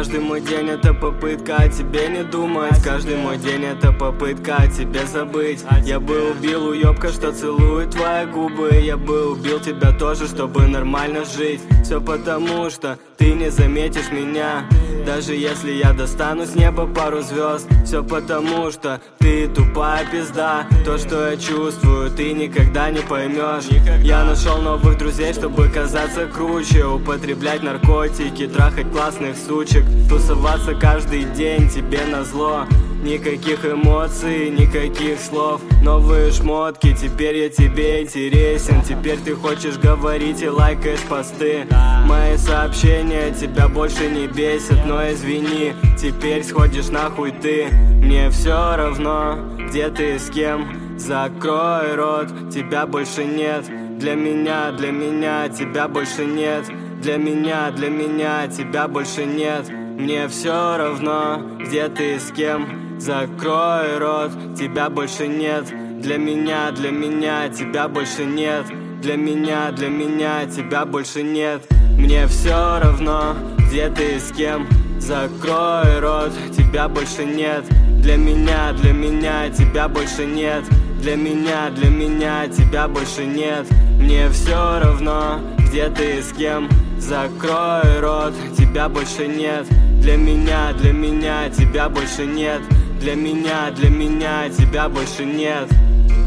Каждый мой день это попытка о тебе не думать. Каждый мой день это попытка о тебе забыть. Я бы убил уёбка, что целует твои губы. Я бы убил тебя тоже, чтобы нормально жить. Все потому, что ты не заметишь меня, даже если я достану с неба пару звезд. Все потому, что ты тупая пизда. То, что я чувствую, ты никогда не поймешь. Я нашел новых друзей, чтобы казаться круче. Употреблять наркотики, трахать классных сучек, тусоваться каждый день тебе назло. Никаких эмоций, никаких слов. Новые шмотки, теперь я тебе интересен. Теперь ты хочешь говорить и лайкаешь посты. Мои сообщения тебя больше не бесят. Но извини, теперь сходишь нахуй ты. Мне все равно, где ты и с кем. Закрой рот, тебя больше нет. Для меня тебя больше нет. Для меня тебя больше нет. Мне все равно, где ты и с кем. Закрой рот, тебя больше нет. Для меня тебя больше нет. Для меня тебя больше нет. Мне все равно, где ты и с кем. Закрой рот, тебя больше нет. Для меня тебя больше нет. Для меня тебя больше нет. Мне все равно, где ты и с кем. Закрой рот, тебя больше нет. Для меня тебя больше нет. Для меня тебя больше нет.